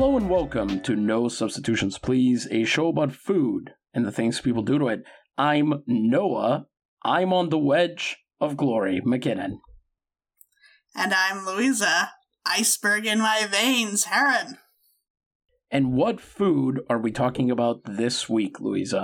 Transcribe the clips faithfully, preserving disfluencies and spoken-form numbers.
Hello and welcome to No Substitutions Please, a show about food and the things people do to it. I'm Noah. I'm on the wedge of glory, McKinnon. And I'm Louisa. Iceberg in my veins, Heron. And what food are we talking about this week, Louisa?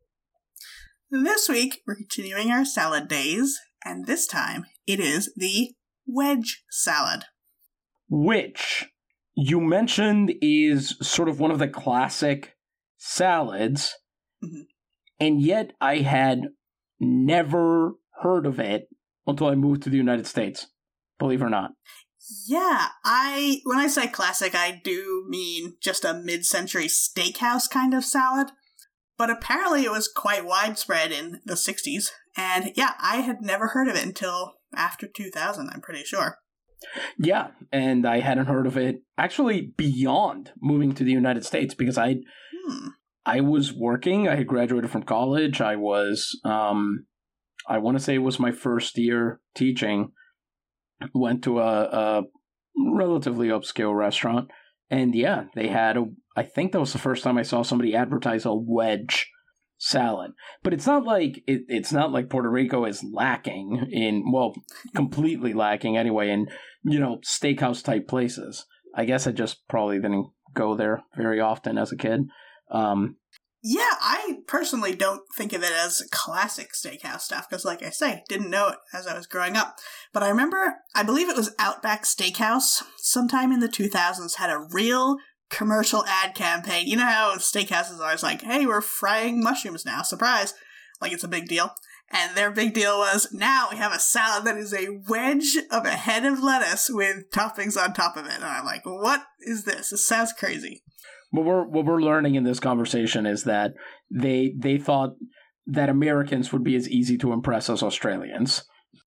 This week, we're continuing our salad days, and this time it is the wedge salad. Which you mentioned is sort of one of the classic salads, mm-hmm. and yet I had never heard of it until I moved to the United States, believe it or not. Yeah, I when I say classic, I do mean just a mid-century steakhouse kind of salad, but apparently it was quite widespread in the sixties, and yeah, I had never heard of it until after two thousand, I'm pretty sure. Yeah, and I hadn't heard of it actually beyond moving to the United States because I hmm. I was working. I had graduated from college. I was, um, I want to say it was my first year teaching. Went to a, a relatively upscale restaurant, and yeah, they had a, I think that was the first time I saw somebody advertise a wedge salad. But it's not like it, it's not like Puerto Rico is lacking in, well, completely lacking anyway in, you know, steakhouse type places. I guess I just probably didn't go there very often as a kid. Um, yeah, I personally don't think of it as classic steakhouse stuff because, like I say, didn't know it as I was growing up. But I remember, I believe it was Outback Steakhouse sometime in the two thousands had a real commercial ad campaign. You know how steakhouses are always like, hey, we're frying mushrooms now, surprise, like it's a big deal. And their big deal was, now we have a salad that is a wedge of a head of lettuce with toppings on top of it. And I'm like, what is this? This sounds crazy. What we're what we're learning in this conversation is that they they thought that Americans would be as easy to impress as Australians.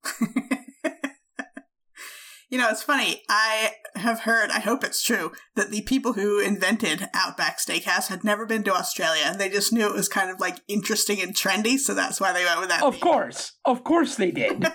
You know, it's funny. I have heard, I hope it's true, that the people who invented Outback Steakhouse had never been to Australia, and they just knew it was kind of, like, interesting and trendy, so that's why they went with that. Of theme. course. Of course they did.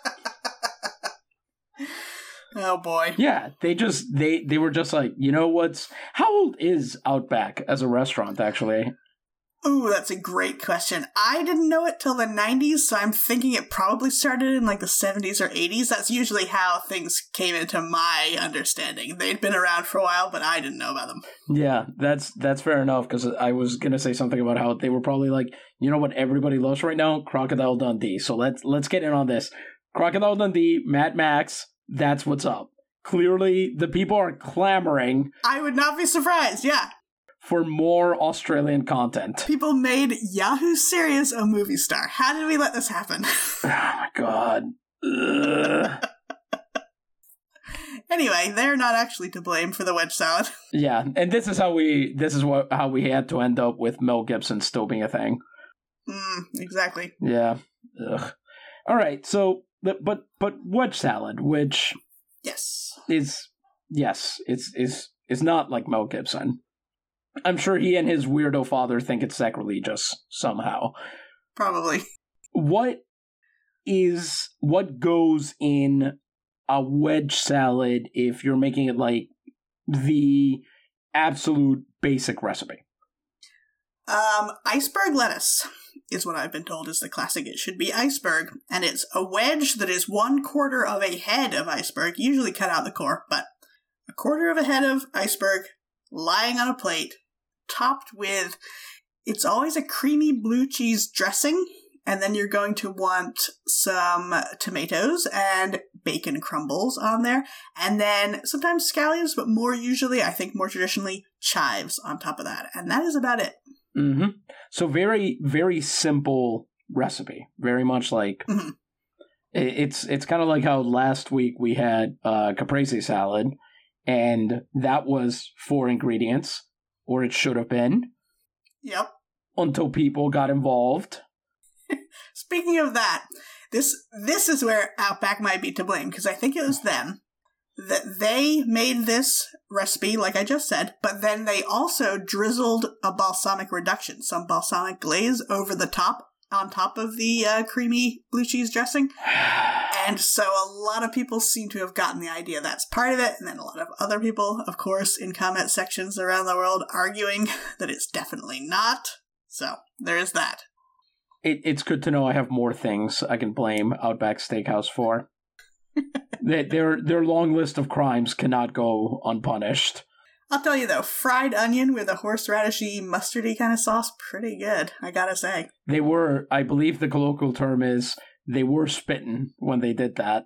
Oh, boy. Yeah, they just, they, they were just like, you know what's, how old is Outback as a restaurant, actually? Ooh, that's a great question. I didn't know it till the nineties, so I'm thinking it probably started in like the seventies or eighties. That's usually how things came into my understanding. They'd been around for a while, but I didn't know about them. Yeah, that's that's fair enough, because I was going to say something about how they were probably like, you know what everybody loves right now? Crocodile Dundee. So let's let's get in on this. Crocodile Dundee, Mad Max, that's what's up. Clearly, the people are clamoring. I would not be surprised, yeah. For more Australian content. People made Yahoo Serious a movie star. How did we let this happen? Oh my god. Anyway, they're not actually to blame for the wedge salad. Yeah, and this is how we this is what how we had to end up with Mel Gibson still being a thing. Mm, exactly. Yeah. Ugh. All right, so but but but wedge salad, which yes is yes, it's is is not like Mel Gibson. I'm sure he and his weirdo father think it's sacrilegious somehow. Probably. What is, what goes in a wedge salad if you're making it like the absolute basic recipe? Um, iceberg lettuce is what I've been told is the classic. It should be iceberg, and it's a wedge that is one quarter of a head of iceberg, usually cut out the core, but a quarter of a head of iceberg lying on a plate, topped with, it's always a creamy blue cheese dressing, and then you're going to want some tomatoes and bacon crumbles on there, and then sometimes scallions, but more usually, I think more traditionally, chives on top of that, and that is about it. Mm-hmm. So very, very simple recipe. Very much like, mm-hmm. it's it's kind of like how last week we had uh, caprese salad, and that was four ingredients, or it should have been. Yep. Until people got involved. Speaking of that, this this is where Outback might be to blame, because I think it was them that they made this recipe, like I just said, but then they also drizzled a balsamic reduction, some balsamic glaze over the top on top of the uh, creamy blue cheese dressing. And so a lot of people seem to have gotten the idea that's part of it, and then a lot of other people, of course, in comment sections around the world arguing that it's definitely not. So there is that. It, it's good to know I have more things I can blame Outback Steakhouse for. their, their long list of crimes cannot go unpunished. I'll tell you though, fried onion with a horseradishy, mustardy kind of sauce, pretty good, I gotta say. They were, I believe the colloquial term is, they were spitting when they did that.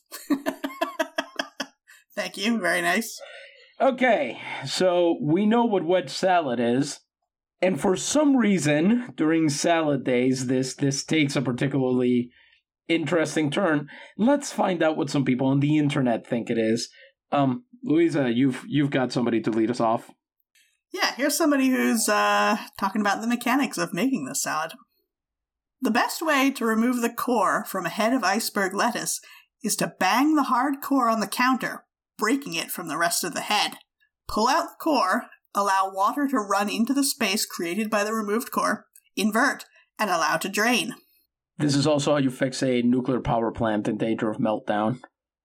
Thank you, very nice. Okay, so we know what wedge salad is, and for some reason, during salad days, this this takes a particularly interesting turn. Let's find out what some people on the internet think it is. Um, Louisa, you've you've got somebody to lead us off. Yeah, here's somebody who's uh, talking about the mechanics of making this salad. The best way to remove the core from a head of iceberg lettuce is to bang the hard core on the counter, breaking it from the rest of the head. Pull out the core, allow water to run into the space created by the removed core, invert, and allow to drain. This is also how you fix a nuclear power plant in danger of meltdown.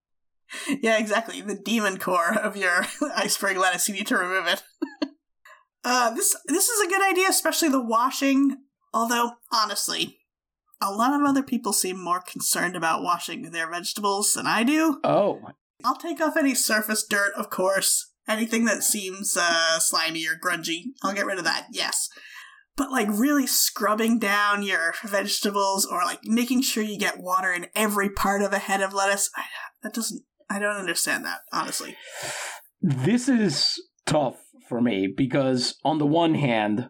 Yeah, exactly. The demon core of your iceberg lettuce, you need to remove it. uh, this this is a good idea, especially the washing, although, honestly, a lot of other people seem more concerned about washing their vegetables than I do. Oh. I'll take off any surface dirt, of course. Anything that seems uh, slimy or grungy, I'll get rid of that, yes. But, like, really scrubbing down your vegetables or, like, making sure you get water in every part of a head of lettuce, I, that doesn't, I don't understand that, honestly. This is tough for me because, on the one hand,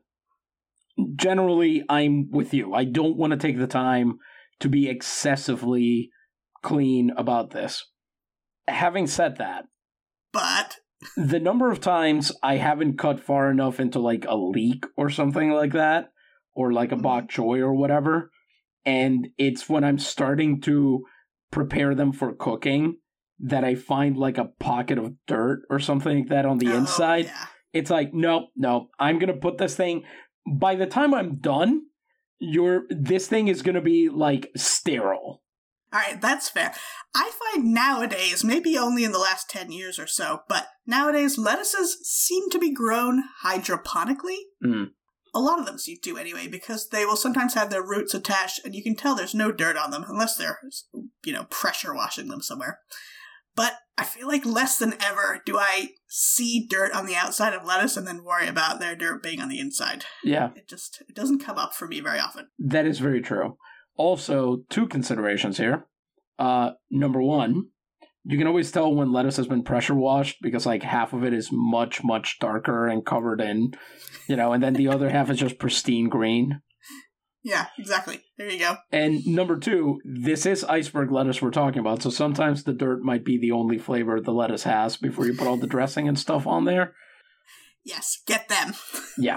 generally, I'm with you. I don't want to take the time to be excessively clean about this. Having said that, but the number of times I haven't cut far enough into like a leek or something like that, or like a bok choy or whatever, and it's when I'm starting to prepare them for cooking that I find like a pocket of dirt or something like that on the oh, inside. Yeah. It's like, no, no, I'm going to put this thing... By the time I'm done, your this thing is going to be, like, sterile. All right, that's fair. I find nowadays, maybe only in the last ten years or so, but nowadays lettuces seem to be grown hydroponically. Mm. A lot of them seem to, anyway, because they will sometimes have their roots attached, and you can tell there's no dirt on them, unless they're, you know, pressure washing them somewhere. But I feel like less than ever do I see dirt on the outside of lettuce and then worry about their dirt being on the inside. Yeah. It just it doesn't come up for me very often. That is very true. Also, two considerations here. Uh, number one, you can always tell when lettuce has been pressure washed because like half of it is much, much darker and covered in, you know, and then the other half is just pristine green. Yeah, exactly. There you go. And number two, this is iceberg lettuce we're talking about, so sometimes the dirt might be the only flavor the lettuce has before you put all the dressing and stuff on there. Yes, get them. Yeah.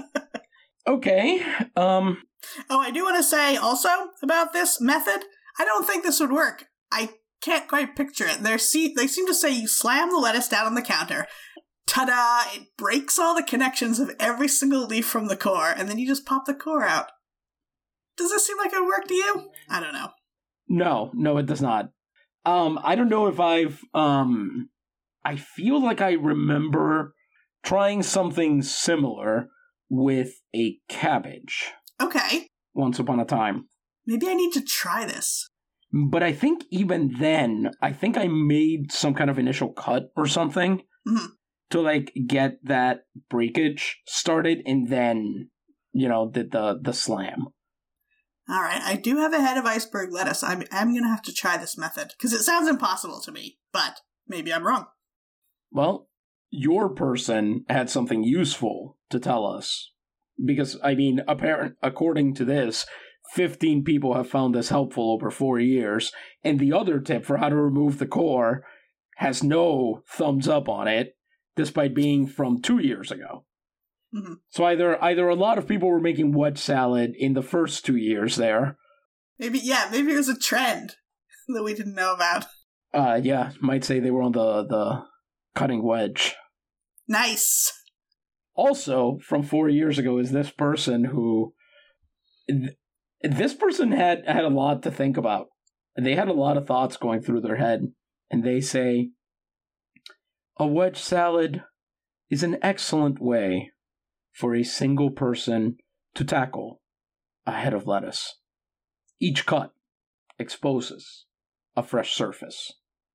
Okay. Um. Oh, I do want to say also about this method, I don't think this would work. I can't quite picture it. They're see- they seem to say you slam the lettuce down on the counter. Ta-da! It breaks all the connections of every single leaf from the core, and then you just pop the core out. Does this seem like it would work to you? I don't know. No, no, it does not. Um, I don't know if I've, um, I feel like I remember trying something similar with a cabbage. Okay. Once upon a time. Maybe I need to try this. But I think even then, I think I made some kind of initial cut or something mm-hmm. to, like, get that breakage started and then, you know, did the, the slam. All right, I do have a head of iceberg lettuce. I'm I'm going to have to try this method, because it sounds impossible to me, but maybe I'm wrong. Well, your person had something useful to tell us. Because, I mean, apparent, according to this, fifteen people have found this helpful over four years, and the other tip for how to remove the core has no thumbs up on it, despite being from two years ago. Mm-hmm. So either either a lot of people were making wedge salad in the first two years there. Maybe, yeah, maybe it was a trend that we didn't know about. Uh, yeah, might say they were on the, the cutting wedge. Nice. Also, from four years ago is this person who... This person had, had a lot to think about. They had a lot of thoughts going through their head. And they say, a wedge salad is an excellent way for a single person to tackle a head of lettuce. Each cut exposes a fresh surface.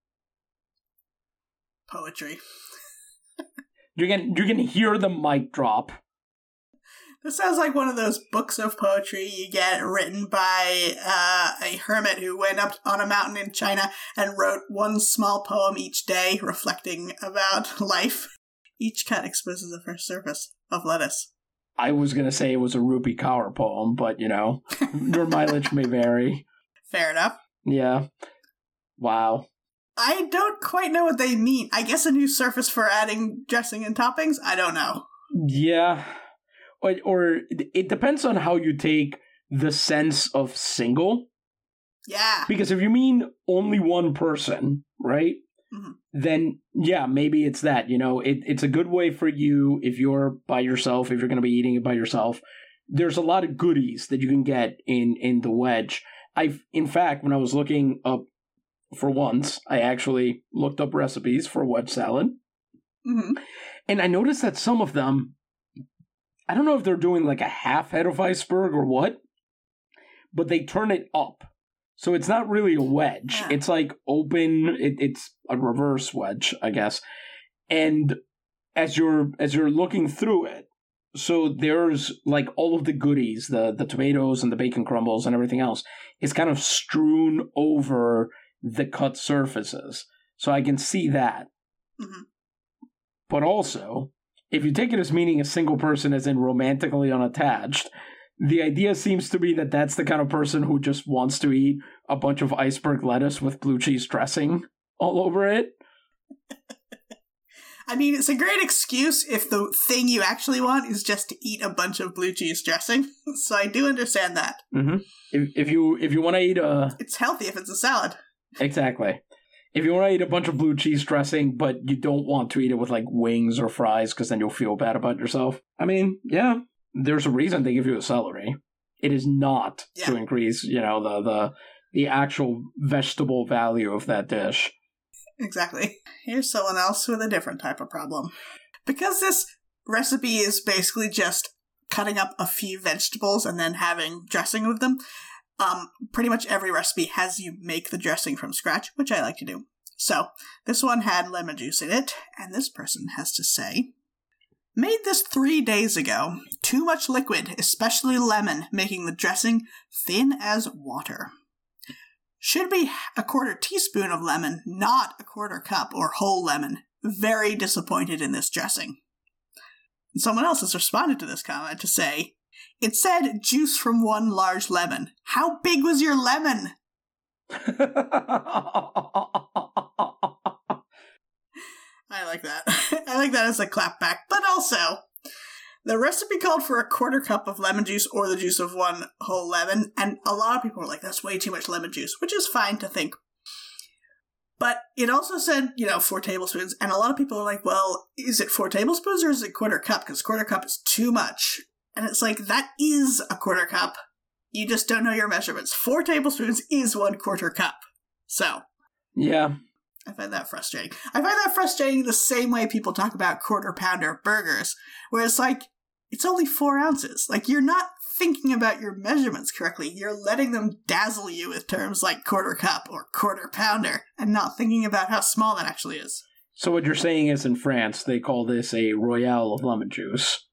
Poetry. You can you can hear the mic drop. This sounds like one of those books of poetry you get written by uh, a hermit who went up on a mountain in China and wrote one small poem each day reflecting about life. Each cut exposes a fresh surface of lettuce. I was going to say it was a Rupi Kaur poem, but, you know, your mileage may vary. Fair enough. Yeah. Wow. I don't quite know what they mean. I guess a new surface for adding dressing and toppings? I don't know. Yeah. Or, or it depends on how you take the sense of single. Yeah. Because if you mean only one person, right? Mm-hmm. Then, yeah, maybe it's that. You know, it, it's a good way for you if you're by yourself, if you're going to be eating it by yourself. There's a lot of goodies that you can get in, in the wedge. I've, in fact, when I was looking up for once, I actually looked up recipes for wedge salad. Mm-hmm. And I noticed that some of them, I don't know if they're doing like a half head of iceberg or what, but they turn it up. So it's not really a wedge. Yeah. It's like open, it, it's a reverse wedge, I guess. And as you're as you're looking through it, so there's like all of the goodies, the, the tomatoes and the bacon crumbles and everything else is kind of strewn over the cut surfaces. So I can see that. Mm-hmm. But also, if you take it as meaning a single person as in romantically unattached, the idea seems to be that that's the kind of person who just wants to eat a bunch of iceberg lettuce with blue cheese dressing all over it. I mean, it's a great excuse if the thing you actually want is just to eat a bunch of blue cheese dressing. So I do understand that. Mm-hmm. If, if you if you want to eat a... It's healthy if it's a salad. Exactly. If you want to eat a bunch of blue cheese dressing, but you don't want to eat it with like wings or fries because then you'll feel bad about yourself. I mean, yeah. There's a reason they give you a celery. It is not yeah. to increase, you know, the, the the actual vegetable value of that dish. Exactly. Here's someone else with a different type of problem. Because this recipe is basically just cutting up a few vegetables and then having dressing with them, um, pretty much every recipe has you make the dressing from scratch, which I like to do. So, this one had lemon juice in it, and this person has to say... Made this three days ago. Too much liquid, especially lemon, making the dressing thin as water. Should be a quarter teaspoon of lemon, not a quarter cup or whole lemon. Very disappointed in this dressing. And someone else has responded to this comment to say, it said juice from one large lemon. How big was your lemon? I like that. I like that as a clapback. But also, the recipe called for a quarter cup of lemon juice or the juice of one whole lemon, and a lot of people were like, that's way too much lemon juice, which is fine to think. But it also said, you know, four tablespoons, and a lot of people are like, well, is it four tablespoons or is it quarter cup? Because quarter cup is too much. And it's like, that is a quarter cup. You just don't know your measurements. Four tablespoons is one quarter cup. So. Yeah. I find that frustrating. I find that frustrating the same way people talk about quarter pounder burgers, where it's like, it's only four ounces. Like, you're not thinking about your measurements correctly. You're letting them dazzle you with terms like quarter cup or quarter pounder, and not thinking about how small that actually is. So what you're saying is in France, they call this a Royale of lemon juice.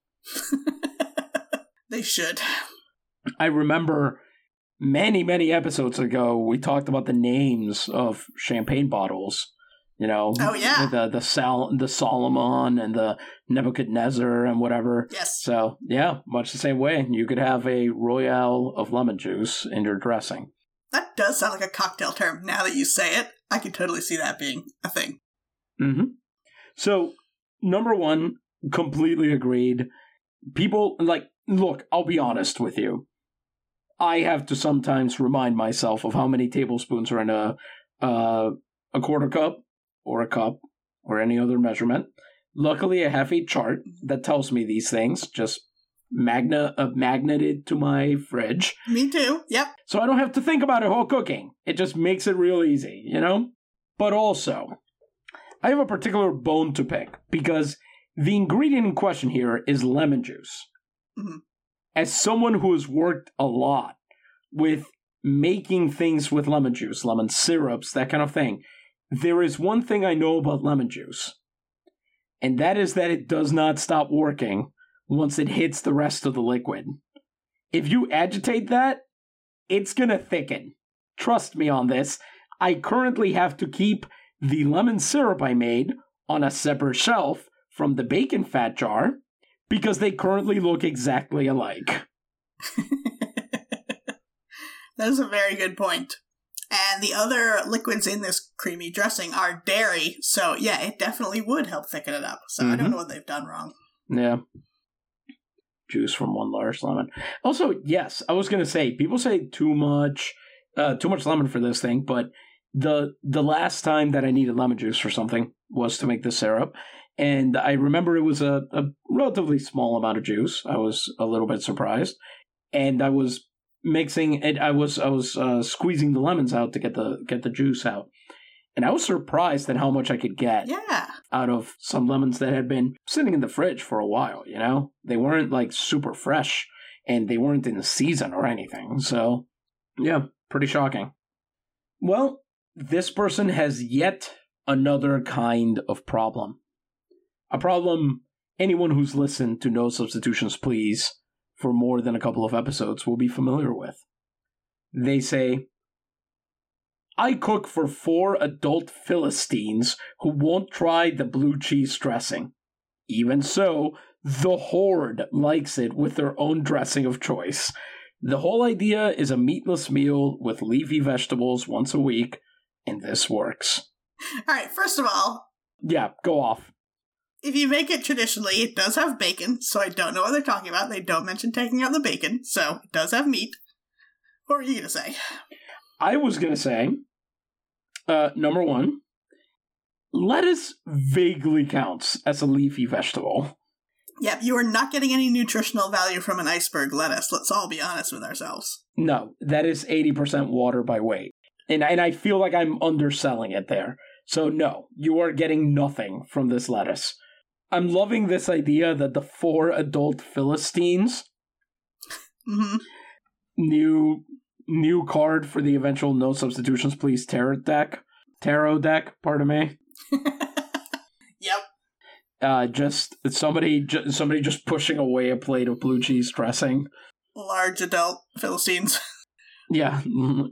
They should. I remember... Many, many episodes ago, we talked about the names of champagne bottles. You know, oh yeah, the the Sal- the Solomon and the Nebuchadnezzar and whatever. Yes. So yeah, much the same way. You could have a Royale of lemon juice in your dressing. That does sound like a cocktail term. Now that you say it, I can totally see that being a thing. Mm-hmm. So number one, completely agreed. People like look. I'll be honest with you. I have to sometimes remind myself of how many tablespoons are in a uh, a quarter cup or a cup or any other measurement. Luckily, I have a chart that tells me these things. Just magna uh, magneted to my fridge. Me too. Yep. So I don't have to think about it while cooking. It just makes it real easy, you know? But also, I have a particular bone to pick because the ingredient in question here is lemon juice. Mm-hmm. As someone who has worked a lot with making things with lemon juice, lemon syrups, that kind of thing, there is one thing I know about lemon juice, and that is that it does not stop working once it hits the rest of the liquid. If you agitate that, it's going to thicken. Trust me on this. I currently have to keep the lemon syrup I made on a separate shelf from the bacon fat jar because they currently look exactly alike. That is a very good point. And the other liquids in this creamy dressing are dairy, so yeah, it definitely would help thicken it up. So mm-hmm. I don't know what they've done wrong. Yeah. Juice from one large lemon. Also, yes, I was going to say, people say too much, uh, too much lemon for this thing, but the the last time that I needed lemon juice for something was to make the syrup, and I remember it was a, a relatively small amount of juice. I was a little bit surprised, and I was mixing it. I was I was uh, squeezing the lemons out to get the get the juice out, and I was surprised at how much I could get. Yeah. Out of some lemons that had been sitting in the fridge for a while. You know, they weren't like super fresh, and they weren't in the season or anything. So, yeah, pretty shocking. Well, this person has yet another kind of problem. A problem anyone who's listened to No Substitutions Please for more than a couple of episodes will be familiar with. They say, I cook for four adult Philistines who won't try the blue cheese dressing. Even so, the Horde likes it with their own dressing of choice. The whole idea is a meatless meal with leafy vegetables once a week, and this works. Alright, first of all... Yeah, go off. If you make it traditionally, it does have bacon, so I don't know what they're talking about. They don't mention taking out the bacon, so it does have meat. What were you going to say? I was going to say, uh, number one, lettuce vaguely counts as a leafy vegetable. Yep, you are not getting any nutritional value from an iceberg lettuce. Let's all be honest with ourselves. No, that is eighty percent water by weight. And, and I feel like I'm underselling it there. So no, you are getting nothing from this lettuce. I'm loving this idea that the four adult Philistines, mm-hmm. new new card for the eventual No Substitutions Please tarot deck, tarot deck, pardon me. Yep. Uh, just somebody, ju- somebody just pushing away a plate of blue cheese dressing. Large adult Philistines. Yeah.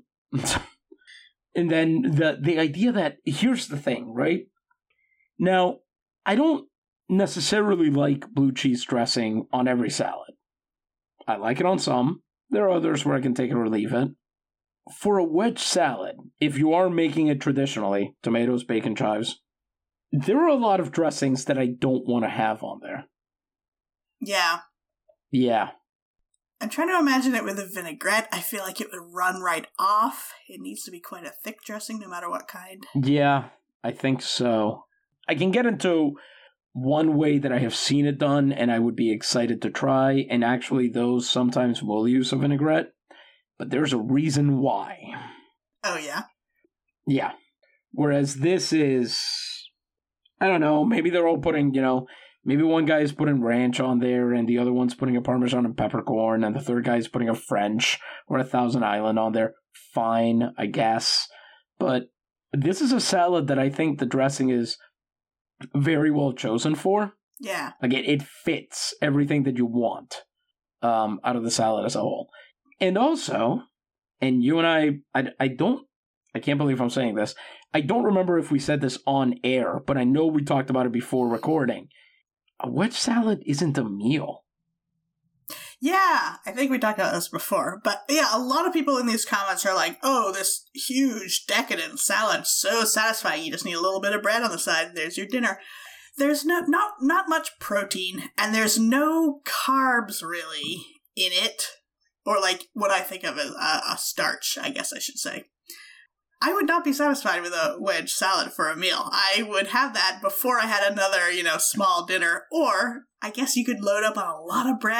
And then the the idea that, here's the thing, right? Now, I don't necessarily like blue cheese dressing on every salad. I like it on some. There are others where I can take it or leave it. For a wedge salad, if you are making it traditionally, tomatoes, bacon, chives, there are a lot of dressings that I don't want to have on there. Yeah. Yeah. I'm trying to imagine it with a vinaigrette. I feel like it would run right off. It needs to be quite a thick dressing, no matter what kind. Yeah, I think so. I can get into one way that I have seen it done, and I would be excited to try, and actually those sometimes will use a vinaigrette, but there's a reason why. Oh, yeah? Yeah. Whereas this is, I don't know, maybe they're all putting, you know, maybe one guy is putting ranch on there, and the other one's putting a Parmesan and peppercorn, and the third guy is putting a French or a Thousand Island on there. Fine, I guess. But this is a salad that I think the dressing is very well chosen for. Yeah. Like, it, it fits everything that you want um, out of the salad as a whole. And also, and you and I, I, I don't, I can't believe I'm saying this. I don't remember if we said this on air, but I know we talked about it before recording. A wedge salad isn't a meal. Yeah, I think we talked about this before. But yeah, a lot of people in these comments are like, oh, this huge, decadent salad, so satisfying. You just need a little bit of bread on the side. There's your dinner. There's no not not much protein, and there's no carbs, really, in it. Or like what I think of as a, a starch, I guess I should say. I would not be satisfied with a wedge salad for a meal. I would have that before I had another, you know, small dinner. Or, I guess you could load up on a lot of bread,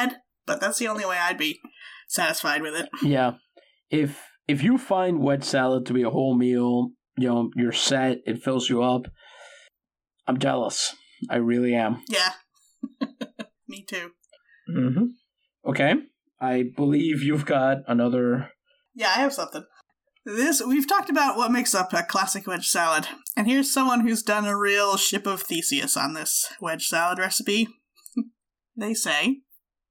but that's the only way I'd be satisfied with it. Yeah. If if you find wedge salad to be a whole meal, you know, you're set, it fills you up, I'm jealous. I really am. Yeah. Me too. Mm-hmm. Okay. I believe you've got another... Yeah, I have something. This we've talked about what makes up a classic wedge salad, and here's someone who's done a real ship of Theseus on this wedge salad recipe. They say,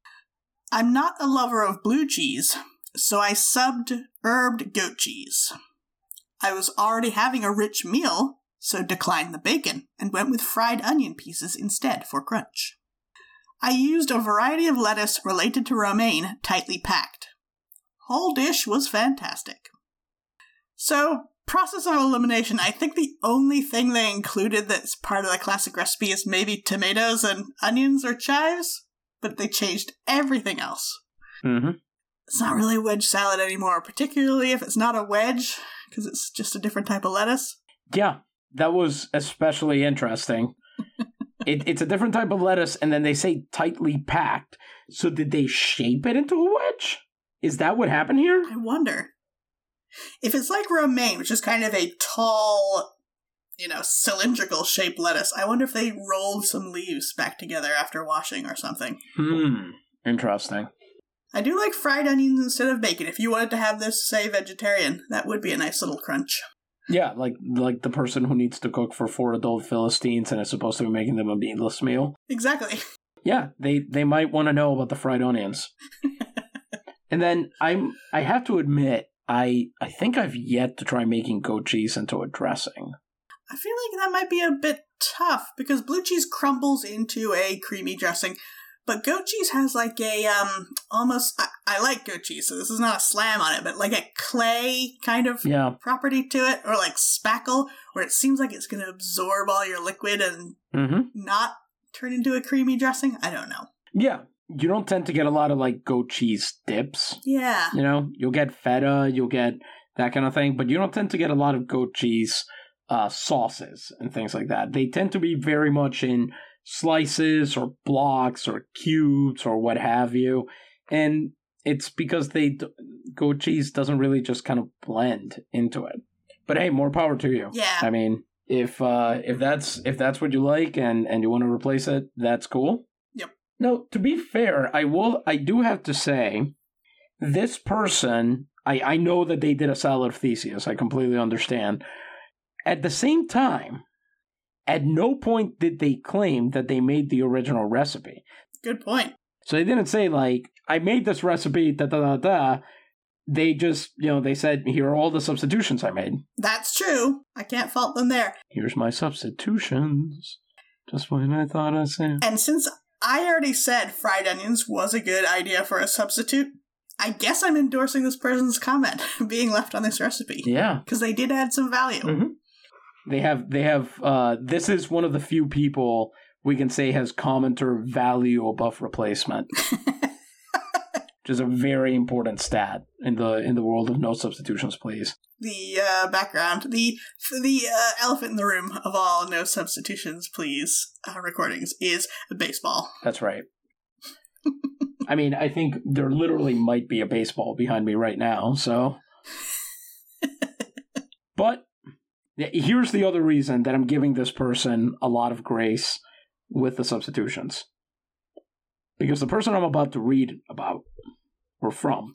I'm not a lover of blue cheese, so I subbed herbed goat cheese. I was already having a rich meal, so declined the bacon and went with fried onion pieces instead for crunch. I used a variety of lettuce related to romaine tightly packed. Whole dish was fantastic. So, process of elimination, I think the only thing they included that's part of the classic recipe is maybe tomatoes and onions or chives, but they changed everything else. Mm-hmm. It's not really wedge salad anymore, particularly if it's not a wedge, because it's just a different type of lettuce. Yeah, that was especially interesting. it, it's a different type of lettuce, and then they say tightly packed. So did they shape it into a wedge? Is that what happened here? I wonder. If it's like romaine, which is kind of a tall, you know, cylindrical shaped lettuce, I wonder if they rolled some leaves back together after washing or something. Hmm, interesting. I do like fried onions instead of bacon. If you wanted to have this, say, vegetarian, that would be a nice little crunch. Yeah, like like the person who needs to cook for four adult Philistines and is supposed to be making them a meatless meal. Exactly. Yeah, they, they might want to know about the fried onions. And then I'm I have to admit, I I think I've yet to try making goat cheese into a dressing. I feel like that might be a bit tough, because blue cheese crumbles into a creamy dressing, but goat cheese has like a, um, almost, I, I like goat cheese, so this is not a slam on it, but like a clay kind of yeah. property to it, or like spackle, where it seems like it's going to absorb all your liquid and mm-hmm. not turn into a creamy dressing. I don't know. Yeah. You don't tend to get a lot of, like, goat cheese dips. Yeah. You know, you'll get feta, you'll get that kind of thing, but you don't tend to get a lot of goat cheese uh, sauces and things like that. They tend to be very much in slices or blocks or cubes or what have you. And it's because they goat cheese doesn't really just kind of blend into it. But hey, more power to you. Yeah. I mean, if uh, if that's if that's what you like and, and you want to replace it, that's cool. No, to be fair, I will. I do have to say, this person, I, I know that they did a salad of Theseus. I completely understand. At the same time, at no point did they claim that they made the original recipe. Good point. So they didn't say, like, I made this recipe, da da da da. They just, you know, they said, here are all the substitutions I made. That's true. I can't fault them there. Here's my substitutions. Just when I thought I said. And since I already said fried onions was a good idea for a substitute, I guess I'm endorsing this person's comment being left on this recipe. Yeah. Because they did add some value. Mm-hmm. They have, they have, uh, this is one of the few people we can say has commenter value above replacement. Which is a very important stat in the in the world of no substitutions, please. The uh, background, the the uh, elephant in the room of all no substitutions, please uh, recordings is baseball. That's right. I mean, I think there literally might be a baseball behind me right now, so. But here's the other reason that I'm giving this person a lot of grace with the substitutions. Because the person I'm about to read about, or from,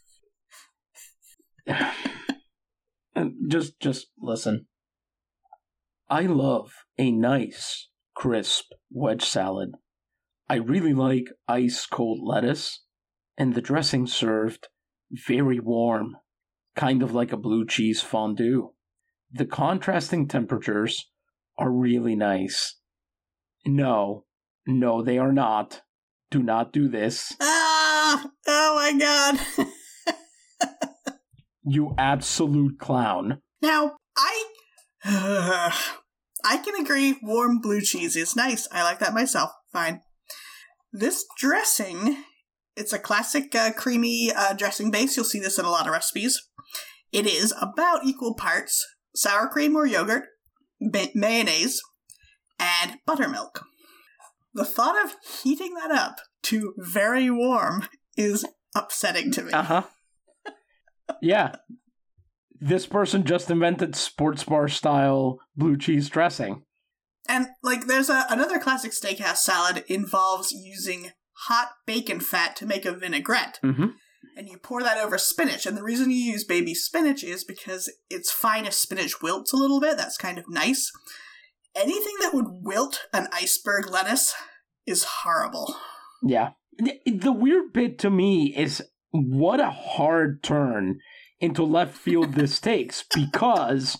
and just just listen. I love a nice, crisp wedge salad. I really like ice-cold lettuce, and the dressing served very warm, kind of like a blue cheese fondue. The contrasting temperatures are really nice. No, no, they are not. Do not do this. Ah! Oh my god. You absolute clown. Now, I... Uh, I can agree warm blue cheese is nice. I like that myself. Fine. This dressing, it's a classic uh, creamy uh, dressing base. You'll see this in a lot of recipes. It is about equal parts sour cream or yogurt, ma- mayonnaise, and buttermilk. The thought of heating that up to very warm is upsetting to me. Uh-huh. Yeah. This person just invented sports bar style blue cheese dressing. And, like, there's a, another classic steakhouse salad involves using hot bacon fat to make a vinaigrette. Mm-hmm. And you pour that over spinach. And the reason you use baby spinach is because it's fine if spinach wilts a little bit. That's kind of nice. Anything that would wilt an iceberg lettuce is horrible. Yeah. The, the weird bit to me is what a hard turn into left field this takes, because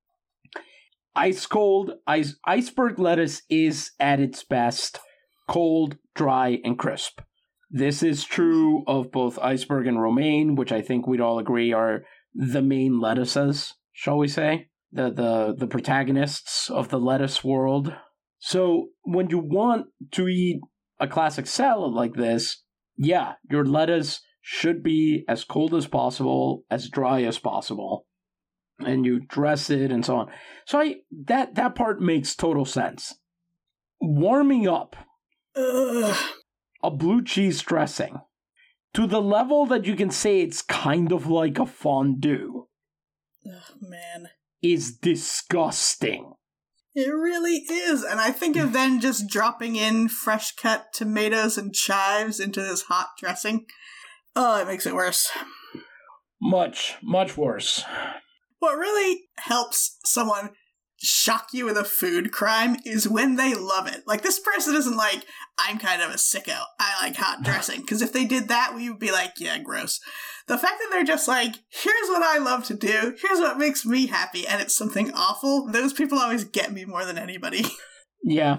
ice cold, ice, iceberg lettuce is at its best cold, dry, and crisp. This is true of both iceberg and romaine, which I think we'd all agree are the main lettuces, shall we say? The, the, the protagonists of the lettuce world. So when you want to eat a classic salad like this, yeah, your lettuce should be as cold as possible, as dry as possible, and you dress it and so on. So I that that part makes total sense. Warming up Ugh. a blue cheese dressing to the level that you can say it's kind of like a fondue Ugh, man. is disgusting. It really is. And I think of then just dropping in fresh cut tomatoes and chives into this hot dressing. Oh, it makes it worse. Much, much worse. What really helps someone shock you with a food crime is when they love it. Like, this person isn't like, I'm kind of a sicko, I like hot dressing. Because if they did that, we would be like, yeah, gross. The fact that they're just like, here's what I love to do, here's what makes me happy, and it's something awful, those people always get me more than anybody. Yeah.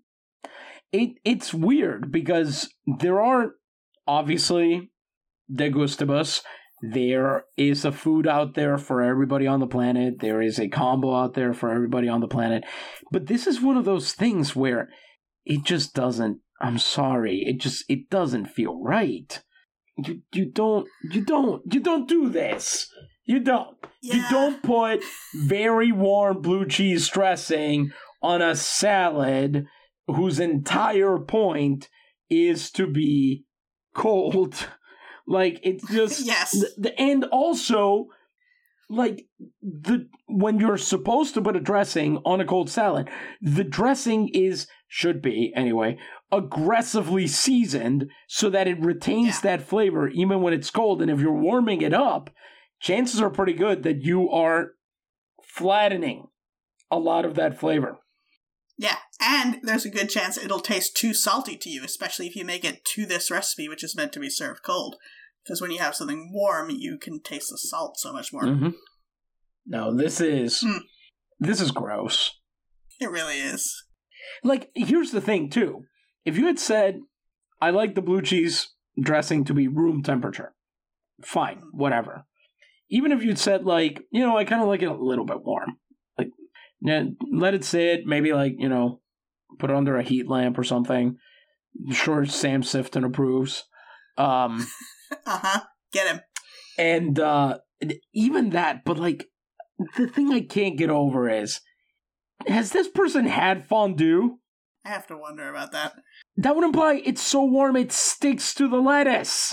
It It's weird because there are, obviously, de gustibus. There is a food out there for everybody on the planet. There is a combo out there for everybody on the planet. But this is one of those things where it just doesn't, I'm sorry, it just, it doesn't feel right. You you don't, you don't, you don't do this. You don't. Yeah. You don't put very warm blue cheese dressing on a salad whose entire point is to be cold. Like, it's just... Yes. The, the, and also, like, the when you're supposed to put a dressing on a cold salad, the dressing is, should be, anyway, aggressively seasoned so that it retains Yeah. that flavor even when it's cold. And if you're warming it up, chances are pretty good that you are flattening a lot of that flavor. Yeah, and there's a good chance it'll taste too salty to you, especially if you make it to this recipe, which is meant to be served cold. Because when you have something warm, you can taste the salt so much more. Mm-hmm. No, this is... Mm. This is gross. It really is. Like, here's the thing, too. If you had said, I like the blue cheese dressing to be room temperature, fine, whatever. Even if you'd said, like, you know, I kind of like it a little bit warm. Like, yeah, let it sit, maybe, like, you know, put it under a heat lamp or something. I'm sure Sam Sifton approves. Um, uh-huh. Get him. and uh, even that, but, like, the thing I can't get over is, has this person had fondue? I have to wonder about that. That would imply it's so warm it sticks to the lettuce.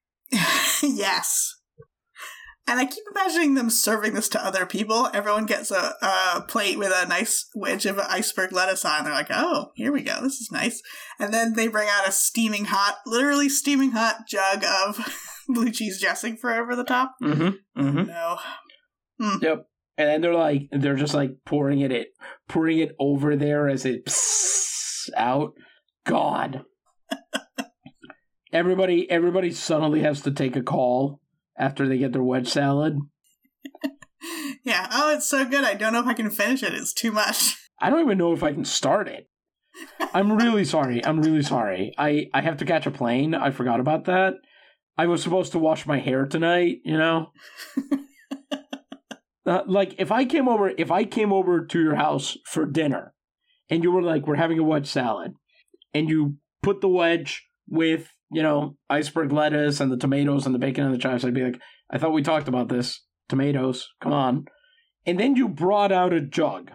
Yes. And I keep imagining them serving this to other people. Everyone gets a, a plate with a nice wedge of iceberg lettuce on. They're like, oh, here we go. This is nice. And then they bring out a steaming hot, literally steaming hot jug of blue cheese dressing for over the top. Mm-hmm. Mm-hmm. No. Mm. Yep. And then they're like, they're just like pouring it, it pouring it over there as it pssts out. God. everybody, everybody suddenly has to take a call after they get their wedge salad. Yeah. Oh, it's so good. I don't know if I can finish it. It's too much. I don't even know if I can start it. I'm really sorry. I'm really sorry. I, I have to catch a plane. I forgot about that. I was supposed to wash my hair tonight, you know? uh, like, if I came over, if I came over to your house for dinner, and you were like, we're having a wedge salad, and you put the wedge with, you know, iceberg lettuce and the tomatoes and the bacon and the chives, I'd be like, I thought we talked about this. Tomatoes, come on. And then you brought out a jug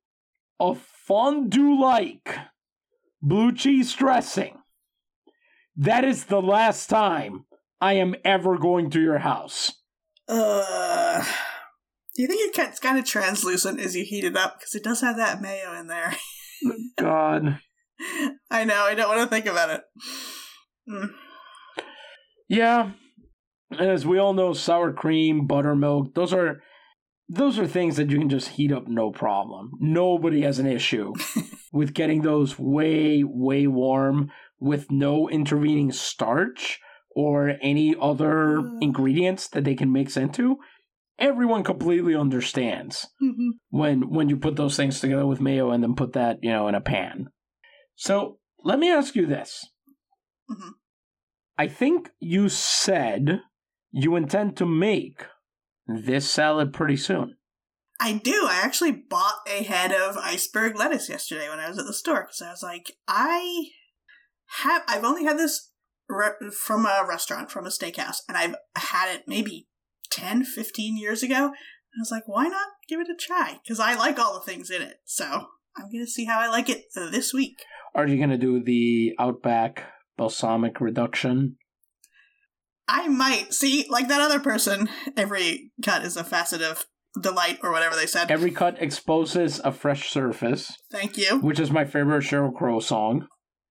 of fondue-like blue cheese dressing. That is the last time I am ever going to your house. Uh, do you think it gets kind of translucent as you heat it up? Because it does have that mayo in there. God. I know, I don't want to think about it. Mm. Yeah. As we all know, sour cream, buttermilk, those are those are things that you can just heat up no problem. Nobody has an issue with getting those way, way warm with no intervening starch or any other uh. ingredients that they can mix into. Everyone completely understands mm-hmm. when when you put those things together with mayo and then put that, you know, in a pan. So let me ask you this. Mm-hmm. I think you said you intend to make this salad pretty soon. I do. I actually bought a head of iceberg lettuce yesterday when I was at the store because I was like, I have. I've only had this re- from a restaurant, from a steakhouse, and I've had it maybe ten, fifteen years ago. And I was like, why not give it a try? Because I like all the things in it. So I'm going to see how I like it this week. Are you going to do the Outback balsamic reduction? I might. See, like that other person, every cut is a facet of delight, or whatever they said. Every cut exposes a fresh surface. Thank you. Which is my favorite Sheryl Crow song.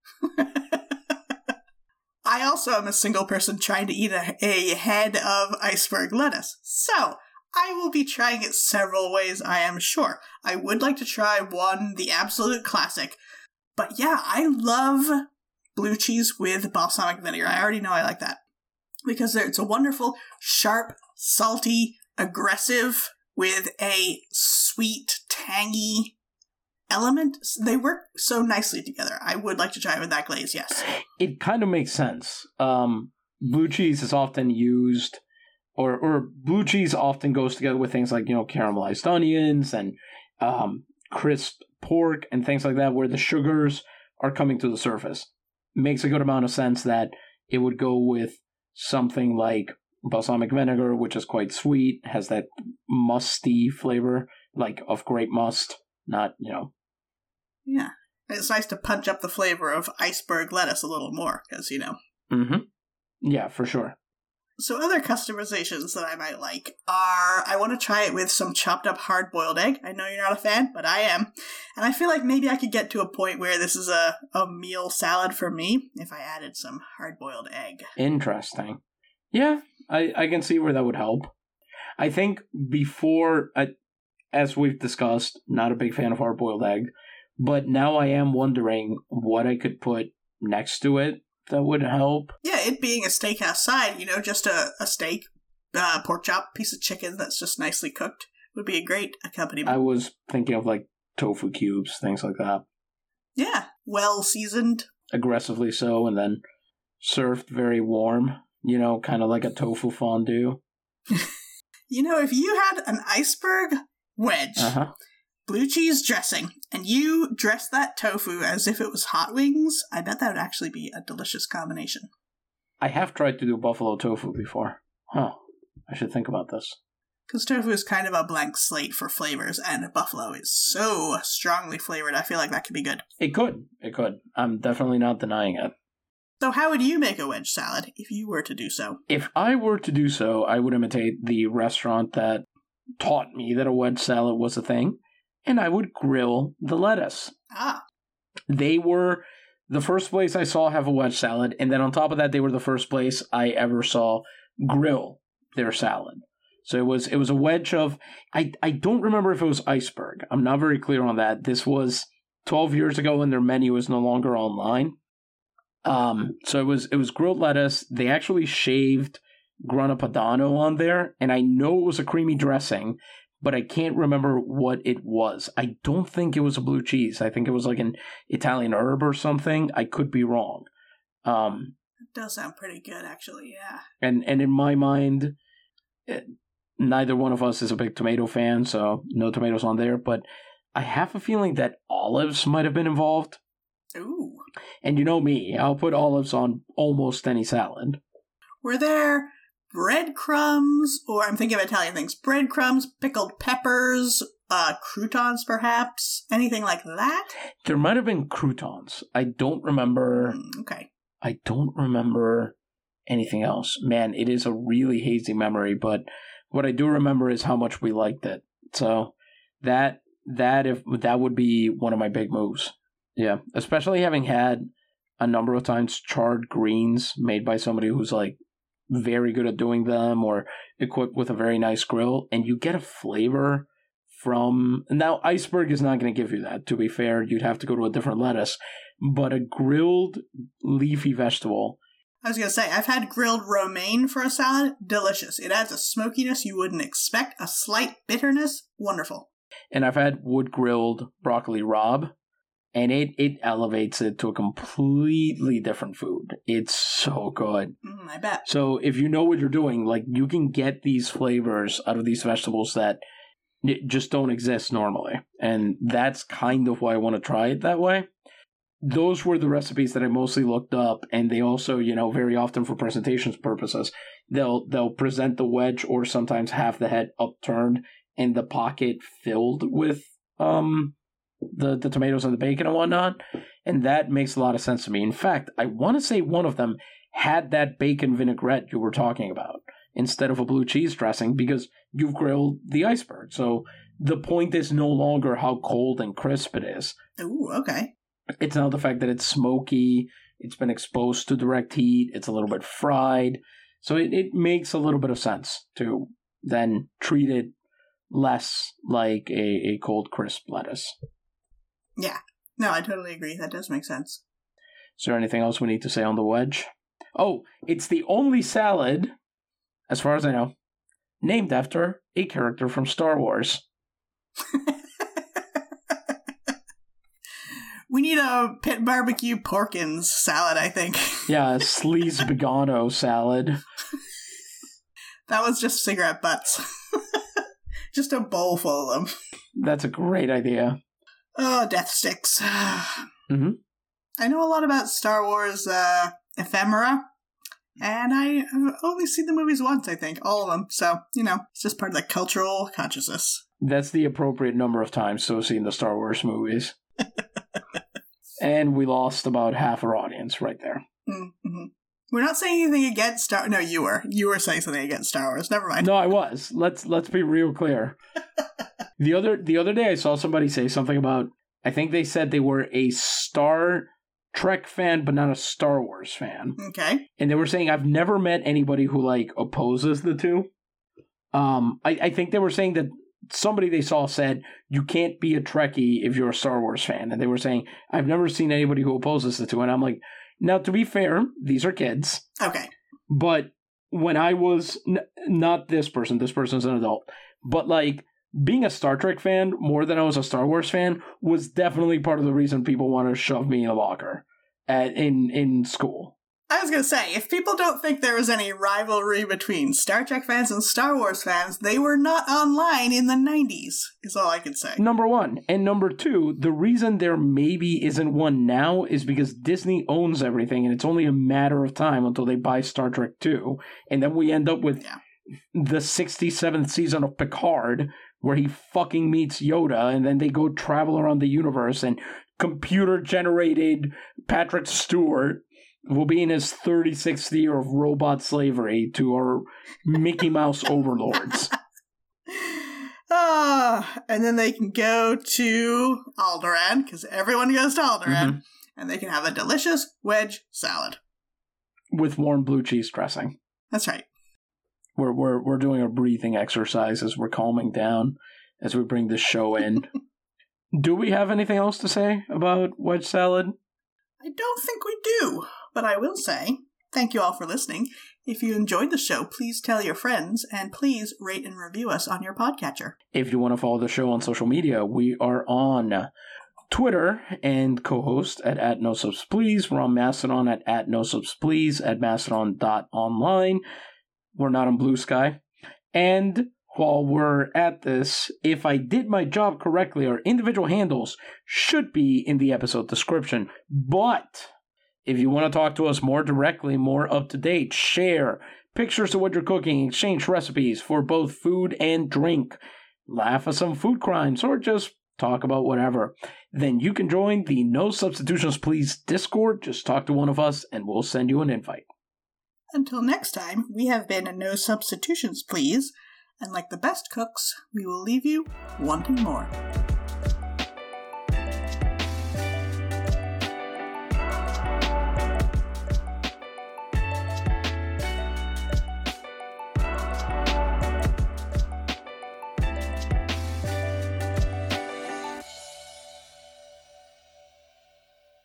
I also am a single person trying to eat a, a head of iceberg lettuce. So, I will be trying it several ways, I am sure. I would like to try one, the absolute classic. But yeah, I love blue cheese with balsamic vinegar. I already know I like that. Because it's a wonderful, sharp, salty, aggressive, with a sweet, tangy element. They work so nicely together. I would like to try it with that glaze, yes. It kind of makes sense. Um, blue cheese is often used, or or blue cheese often goes together with things like, you know, caramelized onions and um, crisp pork and things like that, where the sugars are coming to the surface. Makes a good amount of sense that it would go with something like balsamic vinegar, which is quite sweet, has that musty flavor, like of grape must, not, you know. Yeah. It's nice to punch up the flavor of iceberg lettuce a little more, because, you know. Mm-hmm. Yeah, for sure. So other customizations that I might like are, I want to try it with some chopped up hard-boiled egg. I know you're not a fan, but I am. And I feel like maybe I could get to a point where this is a, a meal salad for me if I added some hard-boiled egg. Interesting. Yeah, I, I can see where that would help. I think before, I, as we've discussed, not a big fan of hard-boiled egg, but now I am wondering what I could put next to it that would help. Yeah, it being a steakhouse side, you know, just a, a steak, uh, pork chop, piece of chicken that's just nicely cooked would be a great accompaniment. I was thinking of like tofu cubes, things like that. Yeah, well seasoned. Aggressively so, and then served very warm, you know, kind of like a tofu fondue. You know, if you had an iceberg wedge, uh-huh. blue cheese dressing, and you dress that tofu as if it was hot wings, I bet that would actually be a delicious combination. I have tried to do buffalo tofu before. Huh. I should think about this. Because tofu is kind of a blank slate for flavors, and buffalo is so strongly flavored, I feel like that could be good. It could. It could. I'm definitely not denying it. So how would you make a wedge salad if you were to do so? If I were to do so, I would imitate the restaurant that taught me that a wedge salad was a thing. And I would grill the lettuce. Ah. They were the first place I saw have a wedge salad, and then on top of that, they were the first place I ever saw grill their salad. So it was it was a wedge of, I, I don't remember if it was iceberg. I'm not very clear on that. This was twelve years ago, and their menu is no longer online. Um, so it was it was grilled lettuce. They actually shaved grana padano on there, and I know it was a creamy dressing, but I can't remember what it was. I don't think it was a blue cheese. I think it was like an Italian herb or something. I could be wrong. Um, it does sound pretty good, actually, yeah. And and in my mind, it, neither one of us is a big tomato fan, so no tomatoes on there. But I have a feeling that olives might have been involved. Ooh. And you know me, I'll put olives on almost any salad. Were there breadcrumbs, or I'm thinking of Italian things, breadcrumbs, pickled peppers, uh, croutons perhaps, anything like that? There might have been croutons. I don't remember. Mm, okay. I don't remember anything else. Man, it is a really hazy memory, but what I do remember is how much we liked it. So that that if that would be one of my big moves. Yeah, especially having had a number of times charred greens made by somebody who's like very good at doing them or equipped with a very nice grill, and you get a flavor from... Now, iceberg is not going to give you that. To be fair, you'd have to go to a different lettuce, but a grilled leafy vegetable... I was going to say, I've had grilled romaine for a salad. Delicious. It adds a smokiness you wouldn't expect, a slight bitterness. Wonderful. And I've had wood-grilled broccoli rabe, and it, it elevates it to a completely different food. It's so good. Mm, I bet. So if you know what you're doing, like, you can get these flavors out of these vegetables that just don't exist normally. And that's kind of why I want to try it that way. Those were the recipes that I mostly looked up, and they also, you know, very often for presentations purposes, they'll they'll present the wedge or sometimes have the head upturned and the pocket filled with um the, the tomatoes and the bacon and whatnot, and that makes a lot of sense to me. In fact, I want to say one of them had that bacon vinaigrette you were talking about instead of a blue cheese dressing because you've grilled the iceberg. So the point is no longer how cold and crisp it is. Ooh, okay. It's now the fact that it's smoky, it's been exposed to direct heat, it's a little bit fried. So it, it makes a little bit of sense to then treat it less like a, a cold, crisp lettuce. Yeah. No, I totally agree. That does make sense. Is there anything else we need to say on the wedge? Oh, it's the only salad, as far as I know, named after a character from Star Wars. We need a pit barbecue Porkins salad, I think. Yeah, a sleaze begano salad. That was just cigarette butts. Just a bowl full of them. That's a great idea. Oh, death sticks. Mm-hmm. I know a lot about Star Wars uh, ephemera, and I've only seen the movies once, I think. All of them. So, you know, it's just part of the cultural consciousness. That's the appropriate number of times to have seen the Star Wars movies. And we lost about half our audience right there. Mm-hmm. We're not saying anything against Star... No, you were. You were saying something against Star Wars. Never mind. No, I was. Let's let's be real clear. the other the other day I saw somebody say something about... I think they said they were a Star Trek fan, but not a Star Wars fan. Okay. And they were saying, I've never met anybody who, like, opposes the two. Um, I, I think they were saying that somebody they saw said, you can't be a Trekkie if you're a Star Wars fan. And they were saying, I've never seen anybody who opposes the two. And I'm like, now, to be fair, these are kids. Okay. But when I was, n- not this person, this person's an adult, but like, being a Star Trek fan more than I was a Star Wars fan was definitely part of the reason people want to shove me in a locker at, in, in school. I was going to say, if people don't think there was any rivalry between Star Trek fans and Star Wars fans, they were not online in the nineties, is all I can say. Number one. And number two, the reason there maybe isn't one now is because Disney owns everything, and it's only a matter of time until they buy Star Trek two. And then we end up with yeah. the sixty-seventh season of Picard, where he fucking meets Yoda, and then they go travel around the universe, and computer-generated Patrick Stewart will be in his thirty-sixth year of robot slavery to our Mickey Mouse overlords. Ah, uh, and then they can go to Alderaan, because everyone goes to Alderaan, mm-hmm. and they can have a delicious wedge salad. With warm blue cheese dressing. That's right. We're, we're, we're doing a breathing exercise as we're calming down, as we bring this show in. Do we have anything else to say about wedge salad? I don't think we do. But I will say, thank you all for listening. If you enjoyed the show, please tell your friends, and please rate and review us on your podcatcher. If you want to follow the show on social media, we are on Twitter and co-host at, at NoSubsPlease. We're on Mastodon at, at NoSubsPlease, at mastodon dot online. We're not on Blue Sky. And while we're at this, if I did my job correctly, our individual handles should be in the episode description. But if you want to talk to us more directly, more up-to-date, share pictures of what you're cooking, exchange recipes for both food and drink, laugh at some food crimes, or just talk about whatever, then you can join the No Substitutions Please Discord. Just talk to one of us and we'll send you an invite. Until next time, we have been No Substitutions Please, and like the best cooks, we will leave you wanting more.